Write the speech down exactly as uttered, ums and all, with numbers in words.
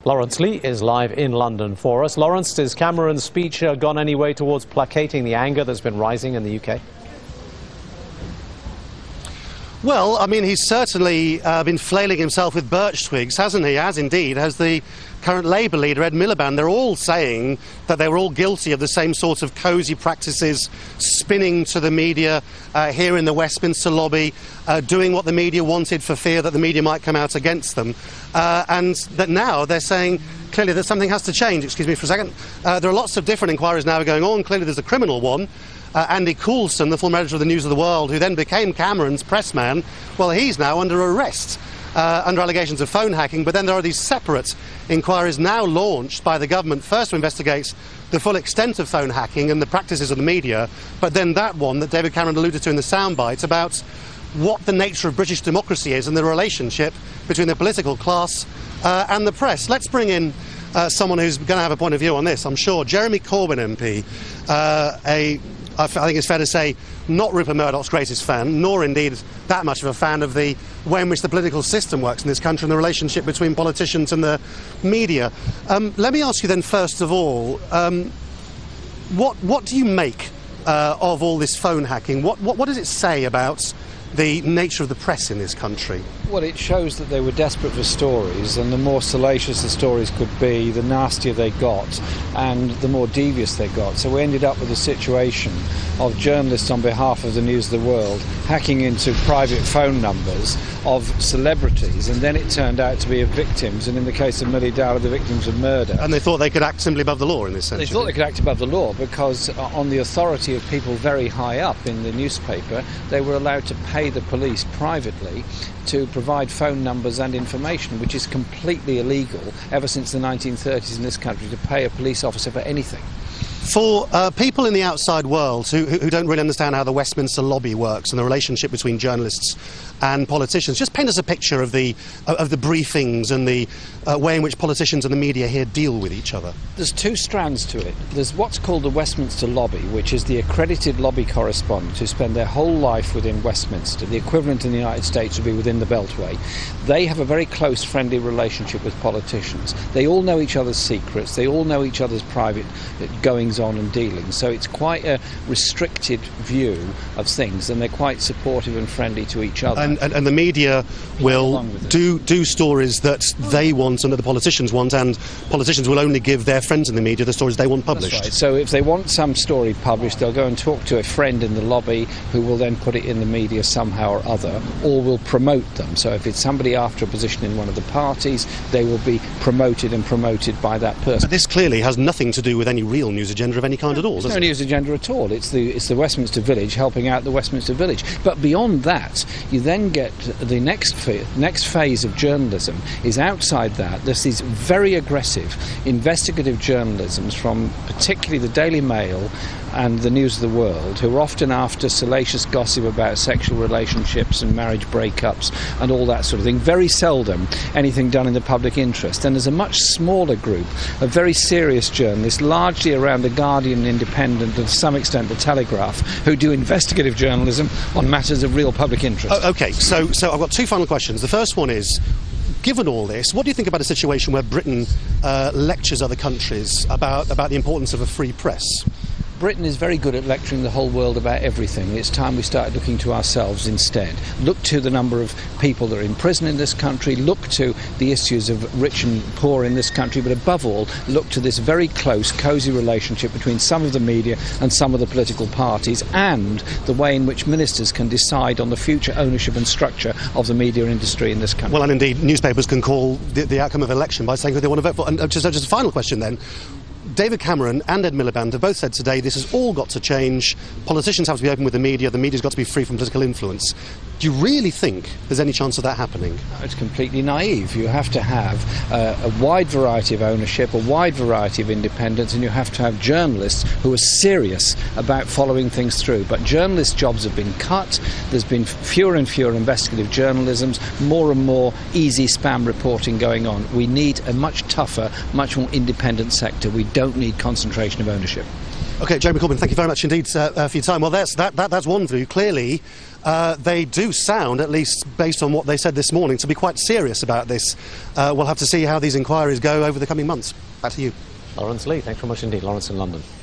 Lawrence Lee is live in London for us. Lawrence, has Cameron's speech uh, gone any way towards placating the anger that's been rising in the U K? Well, I mean, he's certainly uh, been flailing himself with birch twigs, hasn't he? As indeed has the current Labour leader, Ed Miliband. They're all saying that they were all guilty of the same sort of cosy practices, spinning to the media uh, here in the Westminster lobby, uh, doing what the media wanted for fear that the media might come out against them. Uh, and that now they're saying clearly that something has to change. Excuse me for a second. Uh, there are lots of different inquiries now going on. Clearly there's a criminal one. Uh, Andy Coulson, the former editor of the News of the World, who then became Cameron's press man, well, he's now under arrest uh, under allegations of phone hacking. But then there are these separate inquiries now launched by the government, first to investigate the full extent of phone hacking and the practices of the media, but then that one that David Cameron alluded to in the soundbite about what the nature of British democracy is and the relationship between the political class uh, and the press. Let's bring in uh, someone who's going to have a point of view on this, I'm sure. Jeremy Corbyn M P, uh, a I think it's fair to say, not Rupert Murdoch's greatest fan, nor indeed that much of a fan of the way in which the political system works in this country and the relationship between politicians and the media. Um, let me ask you then, first of all, um, what, what do you make uh, of all this phone hacking? What, what, what does it say about the nature of the press in this country? Well, it shows that they were desperate for stories, and the more salacious the stories could be, the nastier they got, and the more devious they got. So we ended up with a situation of journalists on behalf of the News of the World hacking into private phone numbers of celebrities, and then it turned out to be of victims, and in the case of Millie Dowler, the victims of murder. And they thought they could act simply above the law in this sense? They thought they could act above the law because uh, on the authority of people very high up in the newspaper, they were allowed to pay the police privately to provide phone numbers and information, which is completely illegal ever since the nineteen thirties in this country, to pay a police officer for anything. For uh, people in the outside world who, who don't really understand how the Westminster lobby works and the relationship between journalists and politicians, just paint us a picture of the of the briefings and the uh, way in which politicians and the media here deal with each other. There's two strands to it. There's what's called the Westminster lobby, which is the accredited lobby correspondents who spend their whole life within Westminster. The equivalent in the United States would be within the Beltway. They have a very close, friendly relationship with politicians. They all know each other's secrets. They all know each other's private goings on and dealings. So it's quite a restricted view of things, and they're quite supportive and friendly to each other. And, and, and the media will do do stories that they want and that the politicians want, and politicians will only give their friends in the media the stories they want published. That's right. So if they want some story published, they'll go and talk to a friend in the lobby who will then put it in the media somehow or other, or will promote them. So if it's somebody after a position in one of the parties, they will be promoted and promoted by that person. But this clearly has nothing to do with any real news agenda of any kind at all, does There's no it? news agenda at all. It's the it's the Westminster Village helping out the Westminster Village. But beyond that, you then get the next fa- next phase of journalism is outside that. There's these very aggressive investigative journalisms from particularly the Daily Mail and the News of the World, who are often after salacious gossip about sexual relationships and marriage breakups and all that sort of thing. Very seldom anything done in the public interest. And there's a much smaller group of very serious journalists, largely around the Guardian, Independent, and to some extent the Telegraph, who do investigative journalism on matters of real public interest. Oh, OK, so, so I've got two final questions. The first one is, given all this, what do you think about a situation where Britain uh, lectures other countries about, about the importance of a free press? Britain is very good at lecturing the whole world about everything. It's time we started looking to ourselves instead. Look to the number of people that are in prison in this country, look to the issues of rich and poor in this country, but above all, look to this very close, cosy relationship between some of the media and some of the political parties, and the way in which ministers can decide on the future ownership and structure of the media industry in this country. Well, and indeed, newspapers can call the, the outcome of an election by saying who they want to vote for. And uh, just, uh, just a final question then. David Cameron and Ed Miliband have both said today this has all got to change. Politicians have to be open with the media. The media's got to be free from political influence. Do you really think there's any chance of that happening? It's completely naive. You have to have uh, a wide variety of ownership, a wide variety of independence, and you have to have journalists who are serious about following things through. But journalists' jobs have been cut. There's been fewer and fewer investigative journalisms, more and more easy spam reporting going on. We need a much tougher, much more independent sector. We don't need concentration of ownership. OK, Jeremy Corbyn, thank you very much indeed uh, uh, for your time. Well, that's, that, that, that's one view. Clearly, uh, they do sound, at least based on what they said this morning, to be quite serious about this. Uh, we'll have to see how these inquiries go over the coming months. Back to you. Lawrence Lee, thanks very much indeed. Lawrence in London.